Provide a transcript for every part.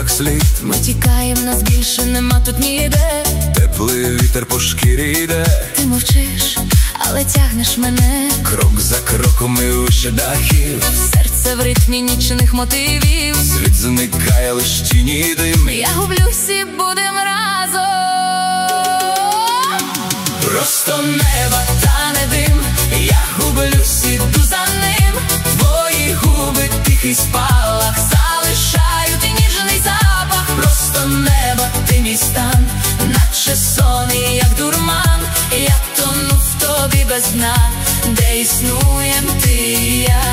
як слід. Ми тікаєм, нас більше нема тут ніде. Теплий вітер по шкірі йде. Ти мовчиш, але тягнеш мене. Крок за кроком і вище дахів. Серце в ритмі нічних мотивів. Світ зникає, лиш тіні й дим. Я гублюсь і будем разом. Просто неба тане дим. Я гублюсь, іду за ним. Твої губи, тихий спалах, залишають ніжний запах. Просто неба, ти мій стан, наче сон і як дурман. Я тону в тобі без дна, де існуєм ти і я.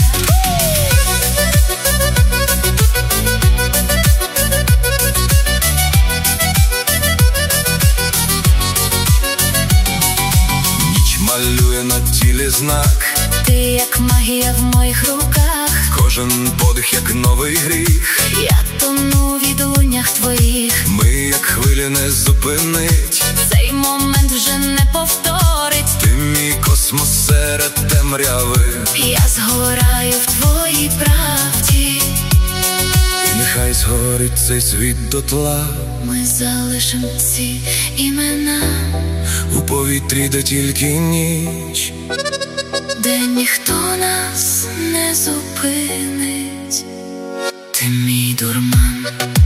Ніч малює на тілі знак. Ти як магія в моїх руках. Кожен подих як новий гріх. Я тону в відлуннях твоїх. Ми як хвилі не зупинить. Цей момент вже не повторить. Ти мій космос серед темряви. Я згораю в твоїй правді. І нехай згорить цей світ дотла. Ми залишим ці імена У повітрі, де тільки ніч, де ніхто нас не зупинить. Ти мій дурман.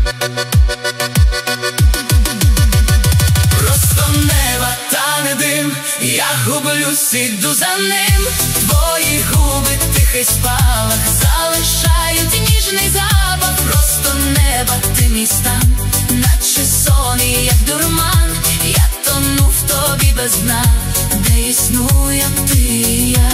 Просто неба тане дим. Я гублюсь, іду за ним. Твої губи, тихий спалах, залишають ніжний запах. Просто неба, ти мій стан, наче сон і як дурман. Я тону в тобі без дна, де існуєм ти і я.